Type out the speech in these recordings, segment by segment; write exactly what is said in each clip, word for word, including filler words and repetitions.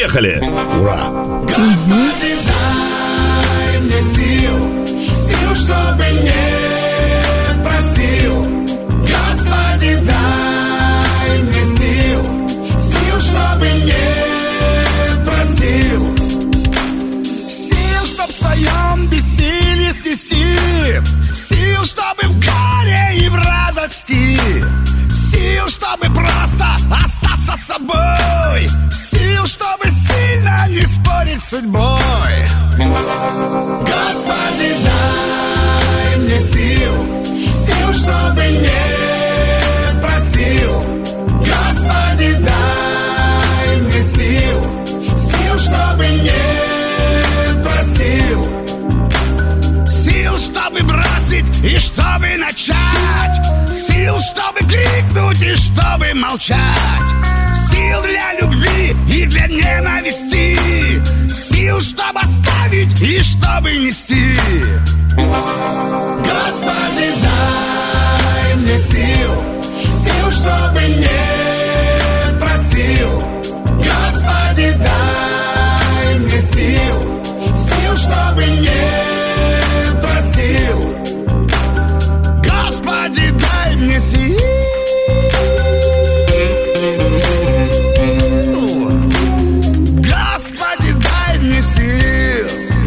Поехали! Ура! Господи, дай мне сил, сил, чтобы не просил. Господи, дай мне сил, сил, чтобы не просил. Сил, чтоб в своем бессилии снести, сил, чтобы в горе и в радости, сил, чтобы просто остаться собой, сил, чтобы сильно не спорить с судьбой. Господи, дай мне сил, сил, чтобы не просил. Господи, дай мне сил, сил, чтобы не просил. Сил, чтобы бросить и чтобы начать, сил, чтобы крикнуть и чтобы молчать, сил для любви и для ненависти, сил, чтобы оставить и чтобы нести. Господи, дай мне сил, сил, чтобы не просил. Господи, дай мне сил, сил, чтобы не просил. Господи, дай мне сил, Господи, дай мне сил.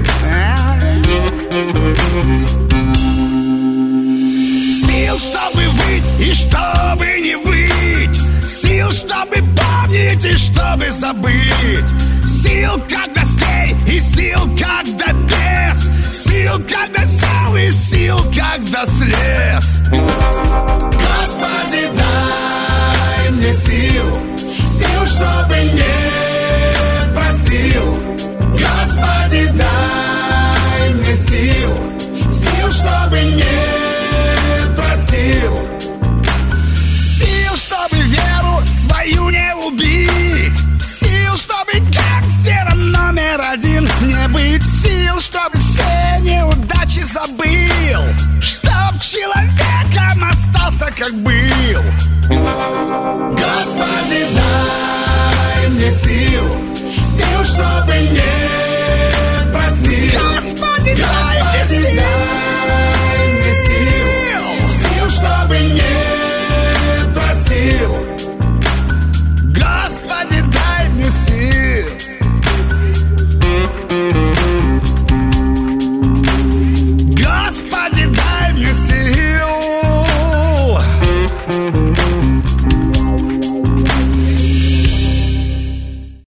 Сил, чтобы выть и чтобы не выть, сил, чтобы помнить и чтобы забыть, сил, когда с ней и сил, когда без, сил, когда сел и сил, когда слез. Господи, дай мне сил, сил, чтобы не просил. Господи, дай мне сил, сил, чтобы не просил. Сил, чтобы веру свою не убить, сил, чтобы гангстером номер один не быть, сил, чтобы все неудачи забыл, чтоб человеком остался как был.